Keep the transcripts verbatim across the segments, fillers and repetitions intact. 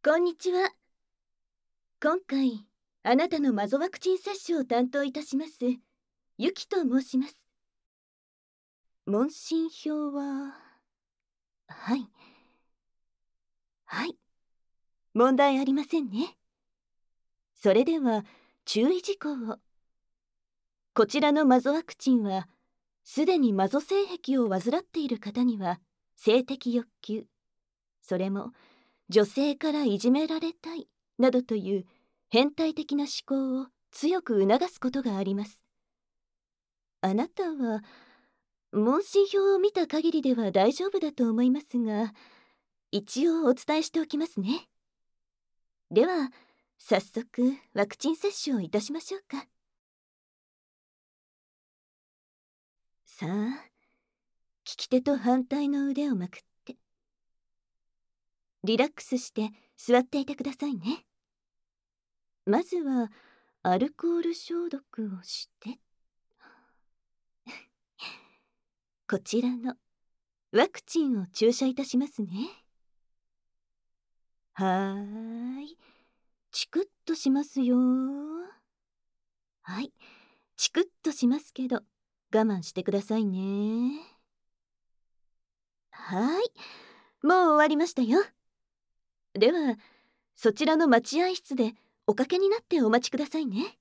こんにちは。今回、あなたのマゾワクチン接種を担当いたします、ユキと申します。問診票は、はい。はい。問題ありませんね。それでは、注意事項を。こちらのマゾワクチンは、すでにマゾ性癖を患っている方には、性的欲求、それも、女性からいじめられたい、などという変態的な思考を強く促すことがあります。あなたは、問診票を見た限りでは大丈夫だと思いますが、一応お伝えしておきますね。では、早速ワクチン接種をいたしましょうか。さあ、利き手と反対の腕をまくって。リラックスして座っていてくださいね。まずは、アルコール消毒をして、こちらのワクチンを注射いたしますね。はーい。チクッとしますよ。はい。チクッとしますけど、我慢してくださいね。はい。もう終わりましたよ。では、そちらの待合室でおかけになってお待ちくださいね。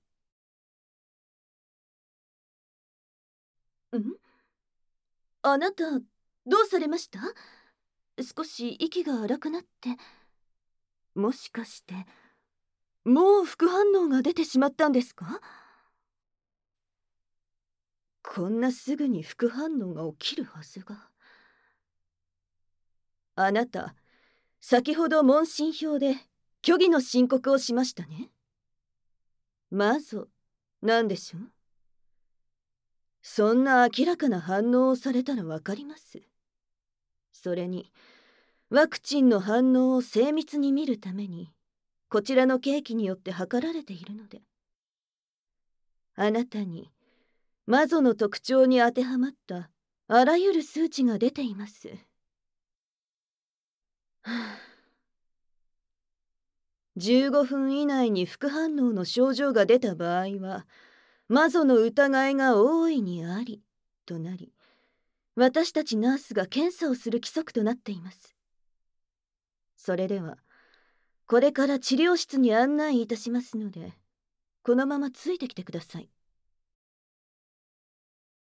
ん？あなた、どうされました？少し息が荒くなって。もしかして、もう副反応が出てしまったんですか？こんなすぐに副反応が起きるはずが。あなた、先ほど問診票で虚偽の申告をしましたね。マゾ、なんでしょう？そんな明らかな反応をされたらわかります。それに、ワクチンの反応を精密に見るために、こちらの計器によって測られているので、あなたにマゾの特徴に当てはまったあらゆる数値が出ています。はあ、じゅうごふん以内に副反応の症状が出た場合は、マゾの疑いが大いにありとなり、私たちナースが検査をする規則となっています。それでは、これから治療室に案内いたしますので、このままついてきてください。